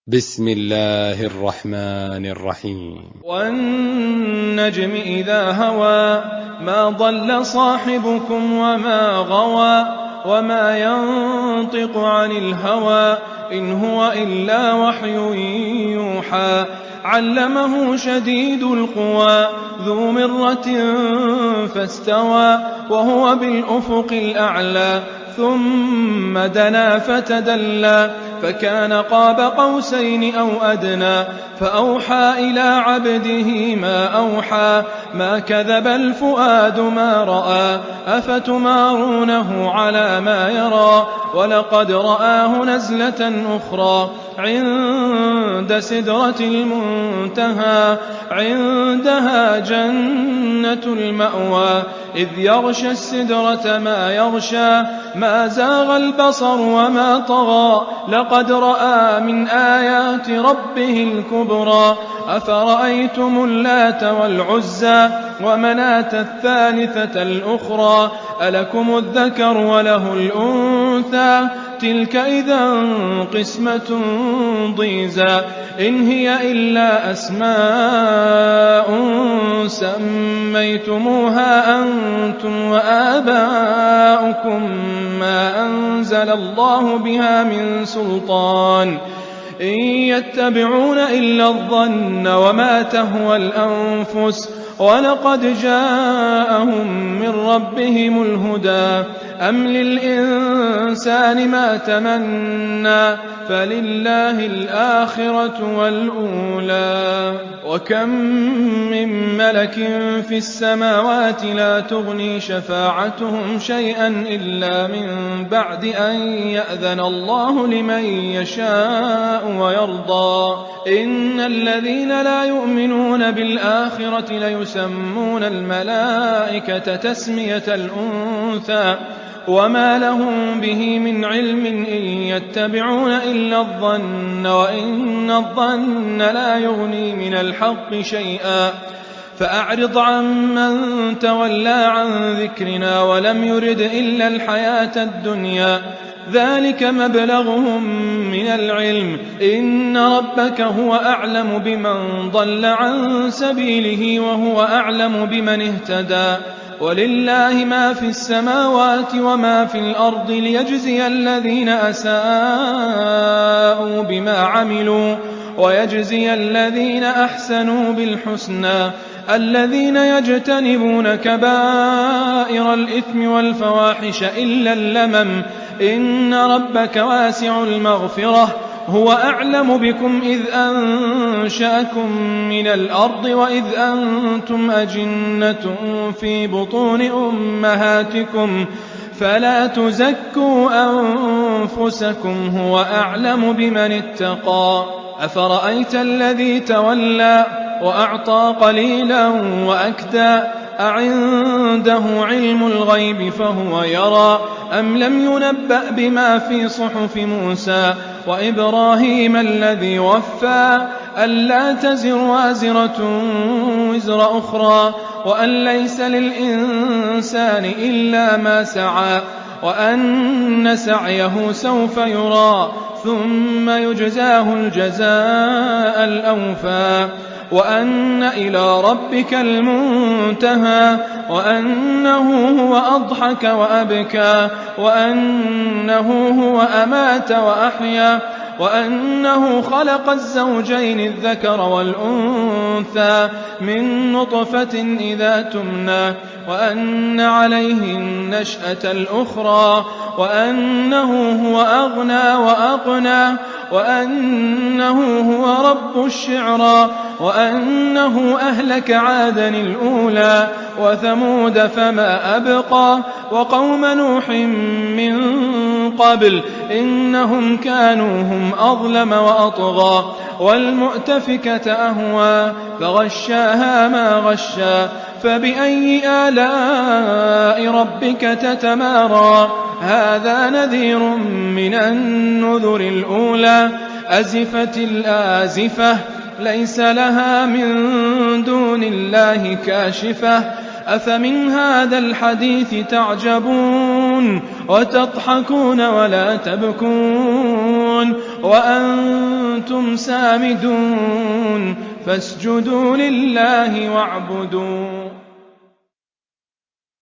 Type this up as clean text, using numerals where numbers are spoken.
بسم الله الرحمن الرحيم. والنجم إذا هوى ما ضل صاحبكم وما غوى وما ينطق عن الهوى إن هو إلا وحي يوحى علمه شديد القوى ذو مرة فاستوى وهو بالأفق الأعلى ثم دنا فتدلى فكان قاب قوسين أو أدنى فأوحى إلى عبده ما أوحى ما كذب الفؤاد ما رأى أفتمارونه على ما يرى ولقد رآه نزلة أخرى عند سدرة المنتهى عندها جنة المأوى إذ يغشى السدرة ما يغشى ما زاغ البصر وما طغى لقد رأى من آيات ربه الكبرى أفرأيتم اللات والعزى ومناة الثالثة الأخرى ألكم الذكر وله الأنثى تلك إذا قسمة ضيزى إن هي إلا أسماء سميتموها أنتم وآباؤكم ما أنزل الله بها من سلطان إن يتبعون إلا الظن وما تهوى الأنفس ولقد جاءهم من ربهم الهدى أم للإنسان ما تمنى فلله الآخرة والأولى وكم من ملك في السماوات لا تغني شفاعتهم شيئا إلا من بعد أن يأذن الله لمن يشاء ويرضى إن الذين لا يؤمنون بالآخرة ليسمون الملائكة تسمية الأنثى وما لهم به من علم إن يتبعون إلا الظن وإن الظن لا يغني من الحق شيئا فأعرض عمن تولى عن ذكرنا ولم يرد إلا الحياة الدنيا ذلك مبلغهم من العلم إن ربك هو أعلم بمن ضل عن سبيله وهو أعلم بمن اهتدى ولله ما في السماوات وما في الأرض ليجزي الذين أساءوا بما عملوا ويجزي الذين أحسنوا بالحسنى الذين يجتنبون كبائر الإثم والفواحش إلا اللمم إن ربك واسع المغفرة هو أعلم بكم إذ أنشأكم من الأرض وإذ أنتم أجنة في بطون أمهاتكم فلا تزكوا أنفسكم هو أعلم بمن اتقى أفرأيت الذي تولى وأعطى قليلا وأكدى أعنده علم الغيب فهو يرى أم لم ينبأ بما في صحف موسى وإبراهيم الذي وفى ألا تزر وازرة وزر أخرى وأن ليس للإنسان إلا ما سعى وأن سعيه سوف يرى ثم يجزاه الجزاء الأوفى وأن إلى ربك المنتهى وأنه هو أضحك وأبكى وأنه هو أمات وأحيا وأنه خلق الزوجين الذكر والأنثى من نطفة إذا تمنى وأن عليه النشأة الأخرى وأنه هو أغنى وأقنى وأنه هو رب الشعرى وأنه أهلك عادا الأولى وثمود فما أبقى وقوم نوح من قبل إنهم كانوا هم أظلم وأطغى والمؤتفكة أهوى فغشاها ما غشى فبأي آلاء ربك تتمارى هذا نذير من النذر الأولى أزفت الآزفة ليس لها من دون الله كاشفة أفمن هذا الحديث تعجبون وتضحكون ولا تبكون وأنتم سامدون فاسجدوا لله واعبدوا